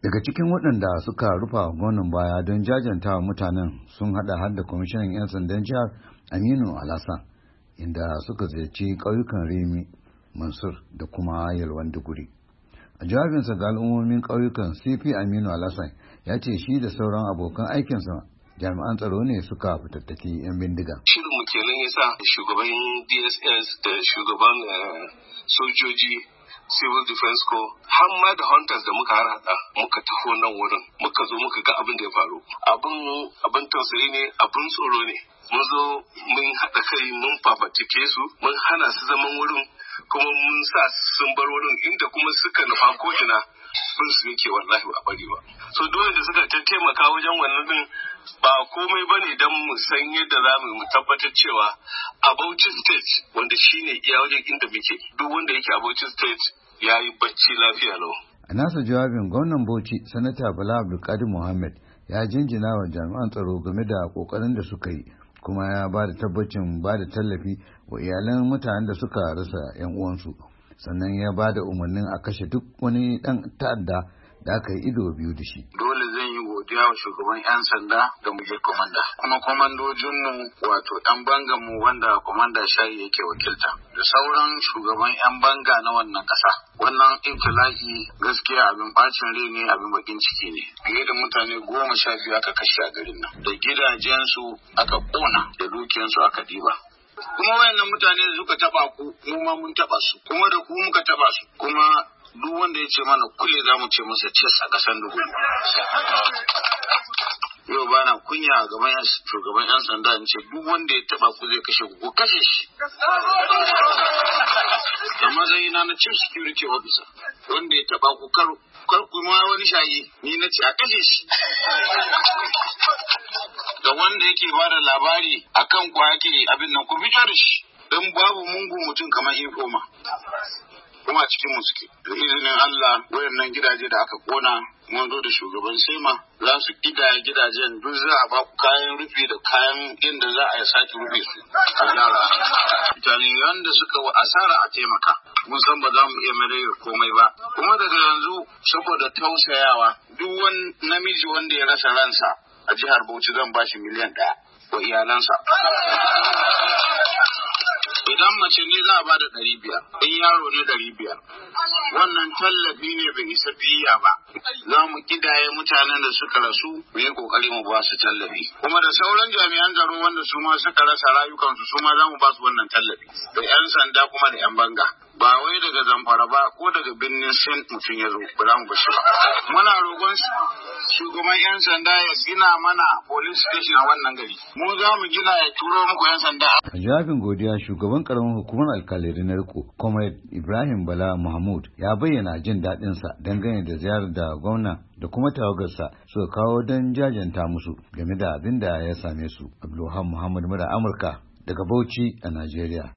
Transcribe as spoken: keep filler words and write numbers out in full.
Daga cikin waɗanda suka rufa gwamnan baya don jajanta mutanen sun haɗa har da kwamishinan 'yan sandan jihar Aminu Alhassan, inda suka ziyarci ƙauyukan Rimi, Mansur da kuma Yalwan Duguri. A jawabinsa ga al'ummomin ƙauyukan, C P Aminu Alhassan ya ce shi da sauran abokan aikinsa jami'an tsaro ne suka fitattaki 'yan bindiga. Shirin mu kenan ya sa shugaban D S S da shugaban sojoji Civil Defense Co har ma da hunters da muka harhaɗa muka taho nan wurin muka zo muka ga abin da ya faru. Abin abin tausayi ne, abin tsoro ne. Mun zo mun haɗa kai mun fafatike su, mun hana su zaman wurin, kuma mun sa sun bar wurin, inda kuma suka nufa ko ina bin su yake wallahi ba bari ba. So dole da suka taimaka wajen wannan din ba komai bane dan mu san yadda za mu tabbatar cewa a Bauchi State, wanda shine iya wajen inda muke, duk wanda yake a Bauchi State ya yi bacci lafiya lau. A nasa jawabin, gwamnan Bauchi Sanata Bala Abdulkadir Muhammad ya jinjina wa jami'an tsaro game da kokarin da suka yi, kuma ya ba da tabbacin ba da tallafi wa iyalan mutanen da suka rasa 'yan uwansu. Sannan ya ba da umarnin a kashe duk wani ɗan ta'adda da aka yi ido biyu da shi. Dole zan yi godiya wa shugaban 'yan sanda da muke komanda, kuma komandojinmu wato 'yan banganmu wanda komanda shayi yake wakilta, da sauran shugaban 'yan banga na wannan ƙasa. Wannan ibtila'i gaskiya abin bacin rai ne, abin bakin ciki ne. Fiye da mutane goma sha biyu aka kashe a garin nan, da gidajensu aka ƙona, da dukiyansu aka ɗiba. Kuma wayannan mutane da suka taba ku, mu ma mun taba su, kuma da ku muka taba su, kuma duk wanda ya ce mana kule za mu ce masa ces a ƙasan dubu. Yau ba na kunya a gaban shugaban 'yan sanda in ce duk wanda ya taba ku zai kashe ku, ko kashe shi. Da matsayina na chief security officer, wanda ya taba ku kar kar ku ma wani shayi, ni na ce a kashe shi. Da wanda yake ba da labari akan ku ake abin nan, ku fito da shi, don babu mungu mutum kamar informa. Kuma cikin mu suke. Da izinin Allah, wayannan gidaje da aka kona, mun zo da shugaban Sema za su kidaya gidajen, duk za a ba ku kayan rufi da kayan inda za a sake rufe su a gyara. Mutane wanda suka wa asara a taimaka. Mun san ba za mu iya mere komai ba. Kuma daga yanzu, saboda tausayawa, duk wani namiji wanda ya rasa ransa a jihar Bauchi zan ba shi miliyan ɗaya wa iyalansa. Idan mace ne za a ba da ɗari biyar, in yaro ne ɗari biyar. Wannan tallafi ne bai isa biya ba. Za mu kidaye mutanen da suka rasu, mu yi kokari mu ba su tallafi. Kuma da sauran jami'an tsaro wanda su ma suka rasa rayukansu, su ma za mu ba su wannan tallafi. Da 'yan sanda kuma da 'yan banga. Ba wai daga Zamfara ba ko daga birnin Sen mutum ya zo, ba za mu bashi ba. Muna roƙon shugaban 'yan sanda ya gina mana police station a wannan gari. Mu za mu gina, ya turo muku 'yan sanda. A jawabin godiya, shugaban karamar hukumar alkalai na riko, Comrade Ibrahim Bala Mahmud, ya bayyana jin daɗinsa dangane da ziyarar da gwamna da kuma tawagarsa suka kawo don jajanta musu game da abin da ya same su. Abdulhamid Muhammad, Mura Amurka, daga Bauchi a Najeriya.